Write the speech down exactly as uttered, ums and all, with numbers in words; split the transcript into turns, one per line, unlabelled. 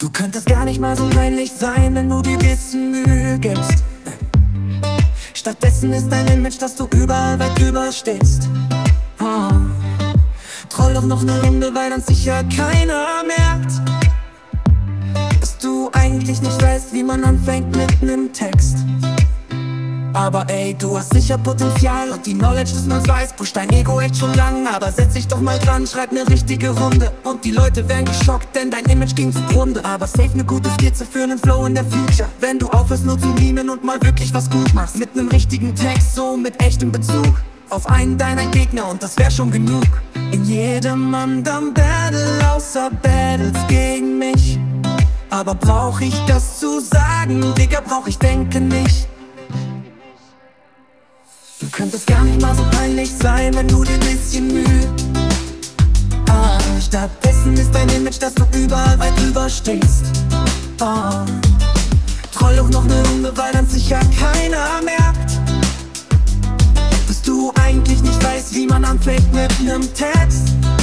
Du könntest gar nicht mal so peinlich sein, wenn du dir bisschen Mühe gibst. Stattdessen ist dein Image, dass du überall weit drüber stehst. Oh. Troll doch noch ne Runde, weil dann sicher keiner merkt, dass du eigentlich nicht weißt, wie man anfängt mit nem Text. Aber ey, du hast sicher Potenzial und die Knowledge, dass man's weiß, pusht dein Ego echt schon lang. Aber setz dich doch mal dran, schreib ne richtige Runde und die Leute werden geschockt, denn dein Image ging zugrunde. Aber safe ne gute Skizze für nen Flow in der Future, wenn du aufhörst nur zu memen und mal wirklich was gut machst. Mit nem richtigen Text, so mit echtem Bezug auf einen deiner Gegner und das wär schon genug. In jedem anderen Battle außer Battles gegen mich. Aber brauch ich das zu sagen, Digga, brauch ich denke nicht. Du könntest gar nicht mal so peinlich sein, wenn du dir bisschen Mühe. Ah, stattdessen ist dein Image, dass du überall weit drüber stehst. Oh. Troll doch noch ne Runde, weil dann sicher keiner merkt, dass du eigentlich nicht weißt, wie man anfängt mit nem Text.